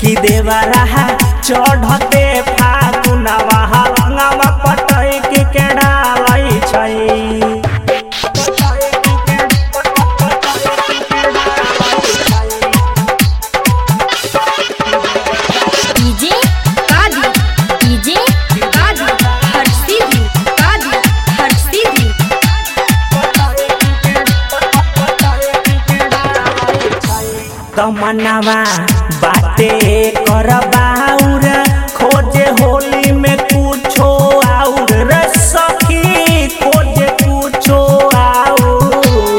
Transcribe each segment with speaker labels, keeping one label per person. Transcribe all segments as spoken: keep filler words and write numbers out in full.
Speaker 1: कि देवरा चढ़ते फागुनवा रंगवा पटक के डालै छै। तमन्नावा बाते करबाउर खोजे होली में कुछो आउर रे सखी खोजे कुछो आउर।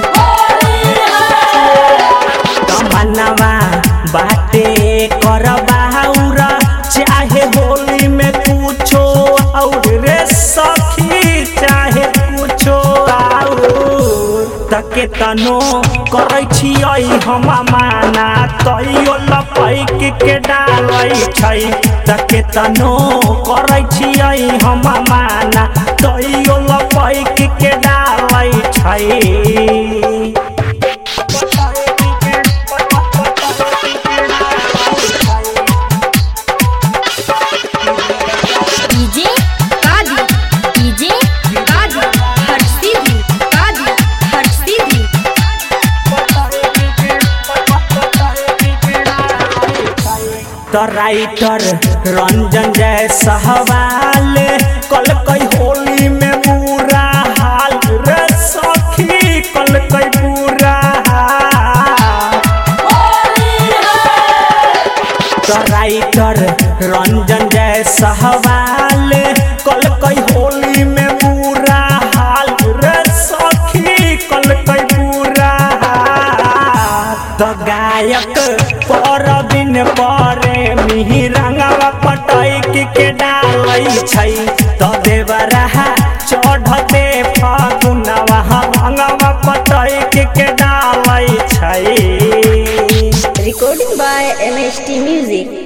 Speaker 1: तमन्नावा बाते करबाउर चाहे होली में कुछो आउर रे सखी चाहे कुछो आउर। तके तनो करै छियै हम माना तैयो लपैक के डालै छै। तके तनो करै छियै हम माना तैयो लपैक के डालै छै। तो राइटर रंजन जय सहवाल कल कई होली में बुरा हाल रे सखी कल कई बुरा हाल। तो राइटर रंजन जय सहवाल कल कई होली में बुरा हाल रे सखी कल कई बुरा हाल। तो गायक पर दिन परे मिही रंगवा पटक के डालै छै। तो देवरा चढ़ते फागुनवा रंगवा पटक के डालै छै।
Speaker 2: Recording by M H T Music।